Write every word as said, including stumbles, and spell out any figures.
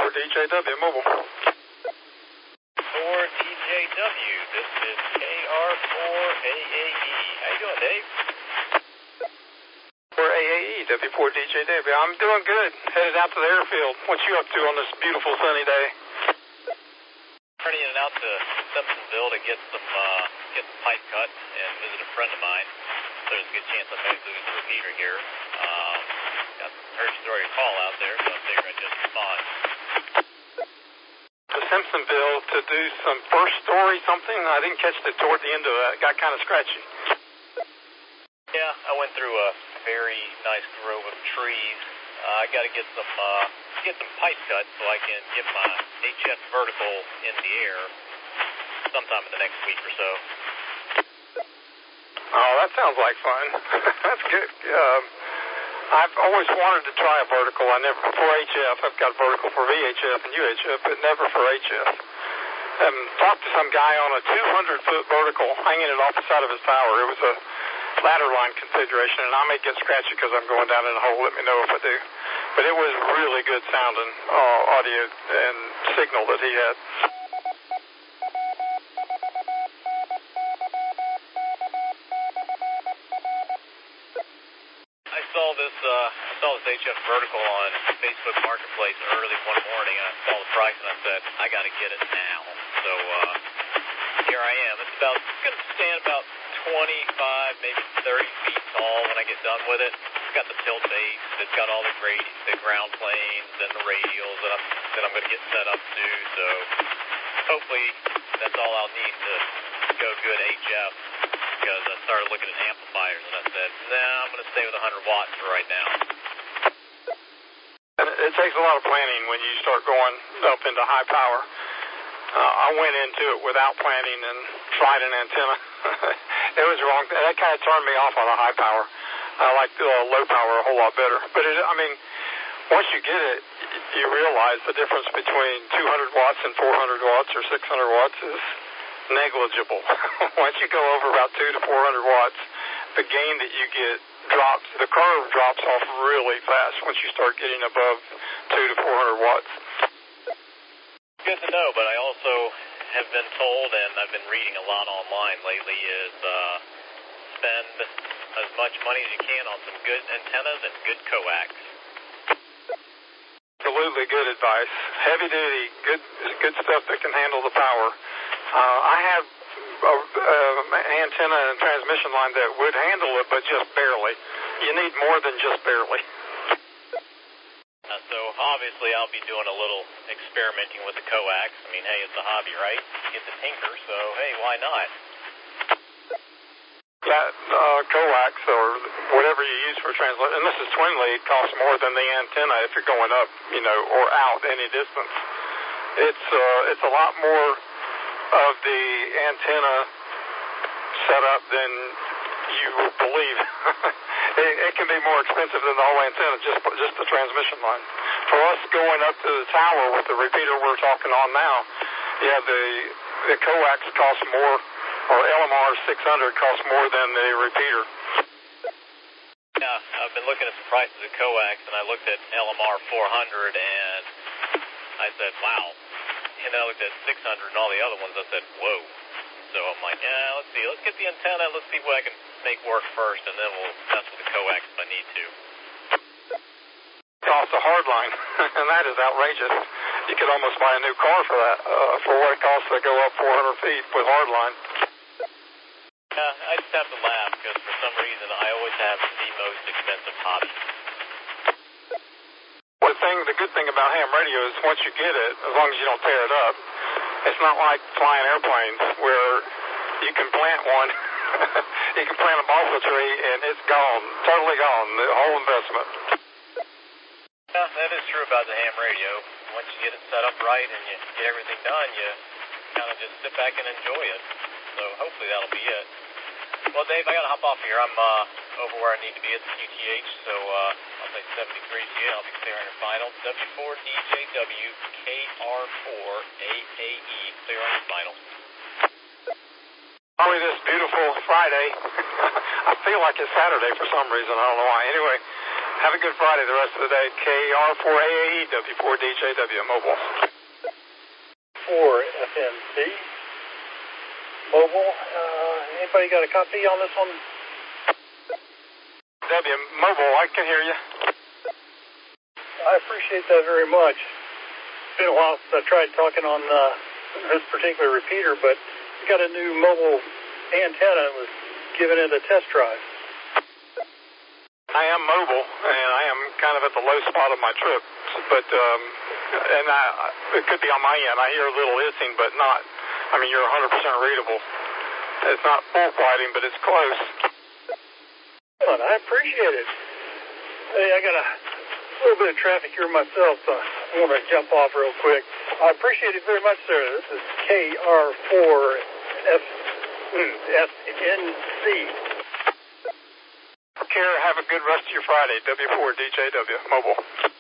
four D J W Mobile. four D J W, this is K R four A A E. How you doing, Dave? four A A E, W four D J W. I'm doing good. Headed out to the airfield. What you up to on this beautiful sunny day? Turning in and out to Simpsonville to get some uh, get some pipe cut and visit a friend of mine. So there's a good chance I may lose the repeater here. Um, got heard your story call out there, so I figured I'd just respond. To Simpsonville to do some first story something. I didn't catch it toward the end of that. It got kind of scratchy. Yeah, I went through a very nice grove of trees. Uh, I got to get some uh, get some pipe cut so I can get my H F vertical in the air sometime in the next week or so. Oh, that sounds like fun. That's good. Um, I've always wanted to try a vertical. I never, for H F, I've got vertical for V H F and U H F, but never for H F. Um, talked to some guy on a two hundred foot vertical hanging it off the side of his tower. It was a ladder line configuration, and I may get scratchy because I'm going down in a hole. Let me know if I do. But it was really good sounding uh, audio and signal that he had. I saw this uh, I saw this H F vertical on Facebook Marketplace early one morning, and I saw the price, and I said, I got to get it now. So uh, here I am. It's about it's going to stand about twenty-five, maybe thirty feet tall when I get done with it. It's got the tilt base. It's got all the grade, the ground planes and the radials that I'm that I'm going to get set up to. So hopefully that's all I'll need to go good H F. Because I started looking at amplifiers and I said, nah, I'm going to stay with one hundred watts for right now. And it takes a lot of planning when you start going up into high power. Uh, I went into it without planning and tried an antenna. It was wrong. That kind of turned me off on the high power. I like the uh, low power a whole lot better. But it, I mean, once you get it, you realize the difference between two hundred watts and four hundred watts or six hundred watts is negligible. Once you go over about two to four hundred watts, the gain that you get drops. The curve drops off really fast once you start getting above two to four hundred watts. Good to know, but I also have been told, and I've been reading a lot online lately, is uh, spend as much money as you can on some good antennas and good coax. Absolutely good advice. Heavy duty, good, good stuff that can handle the power. Uh, I have an antenna and transmission line that would handle it, but just barely. You need more than just barely. Uh, so obviously I'll be doing a little experimenting with the coax. I mean, hey, it's a hobby, right? You get to tinker, so hey, why not? Yeah, uh, coax or whatever you use for translation, and this is twin lead, costs more than the antenna if you're going up, you know, or out any distance. It's uh, it's a lot more of the antenna setup than you believe. it, it can be more expensive than the whole antenna, just just the transmission line. For us going up to the tower with the repeater we're talking on now, yeah, the the coax costs more, or L M R six hundred costs more than the repeater. Yeah, I've been looking at the prices of coax, and I looked at L M R four hundred, and I said, wow. And then I looked at six hundred and all the other ones. I said, whoa. So I'm like, yeah, let's see. Let's get the antenna. Let's see what I can make work first, and then we'll mess with the coax if I need to. Costs a hard line, and that is outrageous. You could almost buy a new car for that, uh, for what it costs to go up four hundred feet with hard line. Yeah, I just have to laugh because for some reason I always have the most expensive hobby. The thing, the good thing about ham radio is once you get it, as long as you don't tear it up, it's not like flying airplanes where you can plant one, you can plant a balsa tree and it's gone, totally gone, the whole investment. Yeah, that is true about the ham radio. Once you get it set up right and you get everything done, you kind of just sit back and enjoy it. So hopefully that'll be it. Well, Dave, I got to hop off here. I'm uh, over where I need to be at the Q T H, so uh, I'll say seventy-three G. I'll be clearing your final. W four D J W K R four A A E, clear on your final. Only this beautiful Friday. I feel like it's Saturday for some reason. I don't know why. Anyway, Have a good Friday the rest of the day. K R four A A E, W four D J W, mobile. four F N C, mobile. Uh, anybody got a copy on this one? W, mobile, I can hear you. I appreciate that very much. It's been a while since I tried talking on uh, this particular repeater, but we got a new mobile antenna and was given it a test drive. I am mobile, and I am kind of at the low spot of my trip, but, um, and I, it could be on my end. I hear a little hissing, but not, I mean, you're one hundred percent readable. It's not full flighting, but it's close. Well, I appreciate it. Hey, I got a little bit of traffic here myself, so I want to jump off real quick. I appreciate it very much, sir. This is K R four F N C. Care, have a good rest of your Friday. W four D J W, mobile.